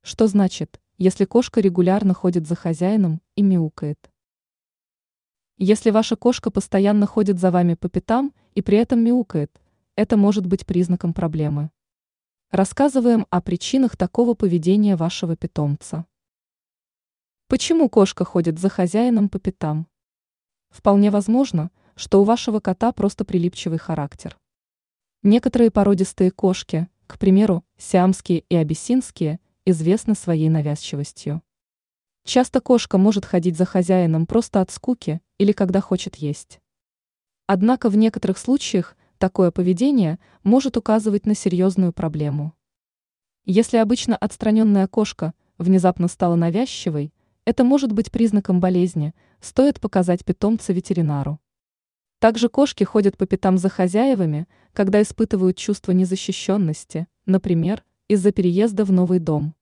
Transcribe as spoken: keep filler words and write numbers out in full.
Что значит, если кошка регулярно ходит за хозяином и мяукает? Если ваша кошка постоянно ходит за вами по пятам и при этом мяукает, это может быть признаком проблемы. Рассказываем о причинах такого поведения вашего питомца. Почему кошка ходит за хозяином по пятам? Вполне возможно, что у вашего кота просто прилипчивый характер. Некоторые породистые кошки, к примеру, сиамские и абиссинские, известны своей навязчивостью. Часто кошка может ходить за хозяином просто от скуки или когда хочет есть. Однако в некоторых случаях такое поведение может указывать на серьезную проблему. Если обычно отстраненная кошка внезапно стала навязчивой, это может быть признаком болезни, стоит показать питомца ветеринару. Также кошки ходят по пятам за хозяевами, когда испытывают чувство незащищенности, например, из-за переезда в новый дом.